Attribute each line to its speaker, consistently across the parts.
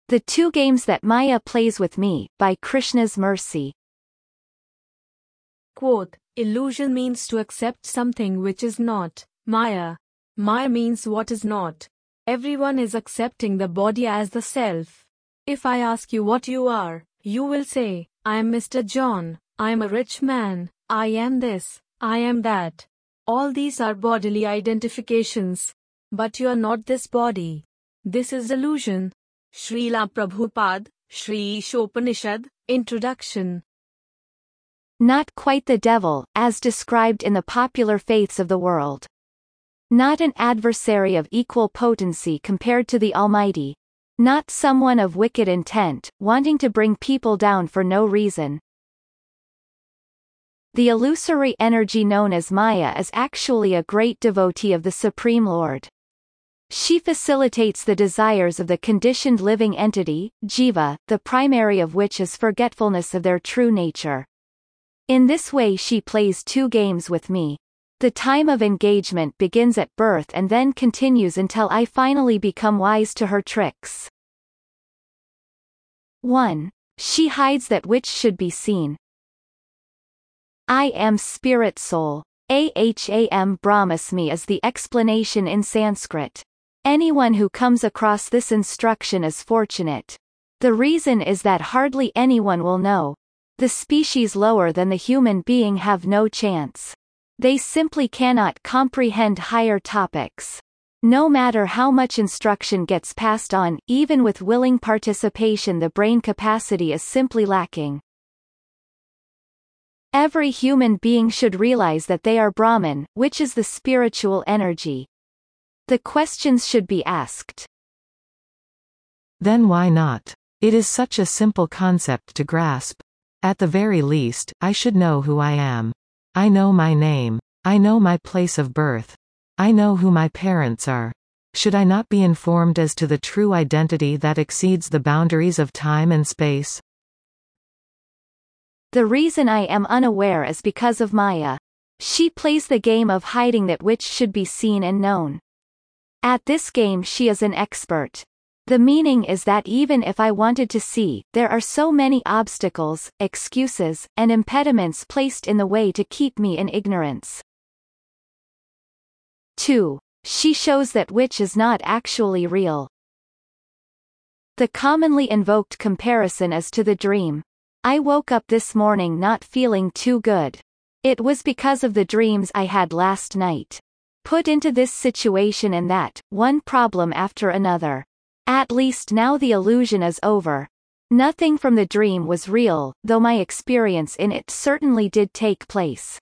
Speaker 1: The Two Games That Maya Plays With Me, by Krishna's Mercy.
Speaker 2: Quote, illusion means to accept something which is not. Maya. Maya means what is not. Everyone is accepting the body as the self. If I ask you what you are, you will say, I am Mr. John, I am a rich man, I am this, I am that. All these are bodily identifications. But you are not this body. This is illusion. Srila Prabhupada, Sri Ishopanishad, Introduction.
Speaker 1: Not quite the devil, as described in the popular faiths of the world. Not an adversary of equal potency compared to the Almighty. Not someone of wicked intent, wanting to bring people down for no reason. The illusory energy known as Maya is actually a great devotee of the Supreme Lord. She facilitates the desires of the conditioned living entity, Jiva, the primary of which is forgetfulness of their true nature. In this way she plays two games with me. The time of engagement begins at birth and then continues until I finally become wise to her tricks. 1. She hides that which should be seen. I am spirit soul. Aham Brahmasmi is the explanation in Sanskrit. Anyone who comes across this instruction is fortunate. The reason is that hardly anyone will know. The species lower than the human being have no chance. They simply cannot comprehend higher topics. No matter how much instruction gets passed on, even with willing participation, the brain capacity is simply lacking. Every human being should realize that they are Brahman, which is the spiritual energy. The questions should be asked.
Speaker 3: Then why not? It is such a simple concept to grasp. At the very least, I should know who I am. I know my name. I know my place of birth. I know who my parents are. Should I not be informed as to the true identity that exceeds the boundaries of time and space?
Speaker 1: The reason I am unaware is because of Maya. She plays the game of hiding that which should be seen and known. At this game she is an expert. The meaning is that even if I wanted to see, there are so many obstacles, excuses, and impediments placed in the way to keep me in ignorance. 2. She shows that which is not actually real. The commonly invoked comparison is to the dream. I woke up this morning not feeling too good. It was because of the dreams I had last night. Put into this situation and that, one problem after another. At least now the illusion is over. Nothing from the dream was real, though my experience in it certainly did take place.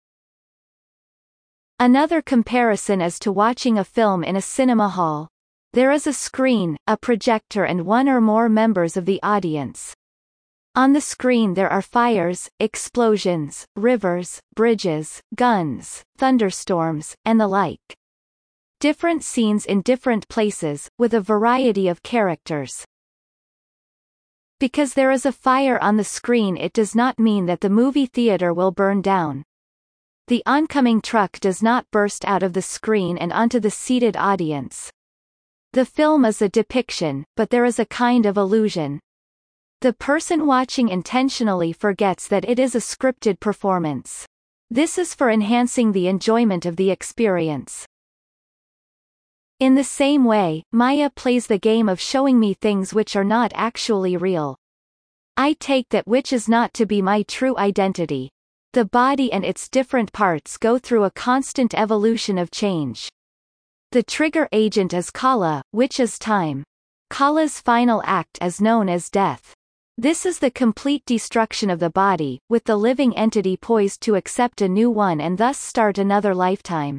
Speaker 1: Another comparison is to watching a film in a cinema hall. There is a screen, a projector and one or more members of the audience. On the screen there are fires, explosions, rivers, bridges, guns, thunderstorms, and the like. Different scenes in different places, with a variety of characters. Because there is a fire on the screen, it does not mean that the movie theater will burn down. The oncoming truck does not burst out of the screen and onto the seated audience. The film is a depiction, but there is a kind of illusion. The person watching intentionally forgets that it is a scripted performance. This is for enhancing the enjoyment of the experience. In the same way, Maya plays the game of showing me things which are not actually real. I take that which is not to be my true identity. The body and its different parts go through a constant evolution of change. The trigger agent is Kala, which is time. Kala's final act is known as death. This is the complete destruction of the body, with the living entity poised to accept a new one and thus start another lifetime.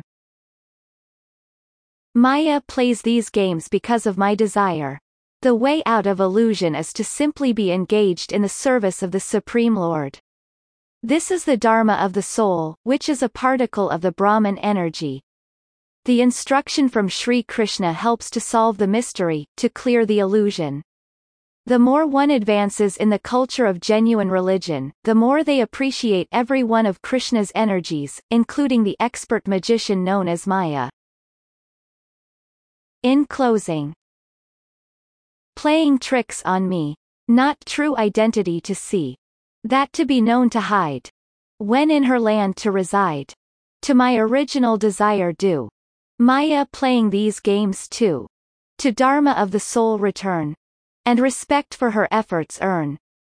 Speaker 1: Maya plays these games because of my desire. The way out of illusion is to simply be engaged in the service of the Supreme Lord. This is the Dharma of the soul, which is a particle of the Brahman energy. The instruction from Sri Krishna helps to solve the mystery, to clear the illusion. The more one advances in the culture of genuine religion, the more they appreciate every one of Krishna's energies, including the expert magician known as Maya. In closing, Playing tricks on me. Not true identity to see. That to be known to hide. When in her land to reside. To my original desire due. Maya playing these games too. To Dharma of the soul return. And respect for her efforts earn.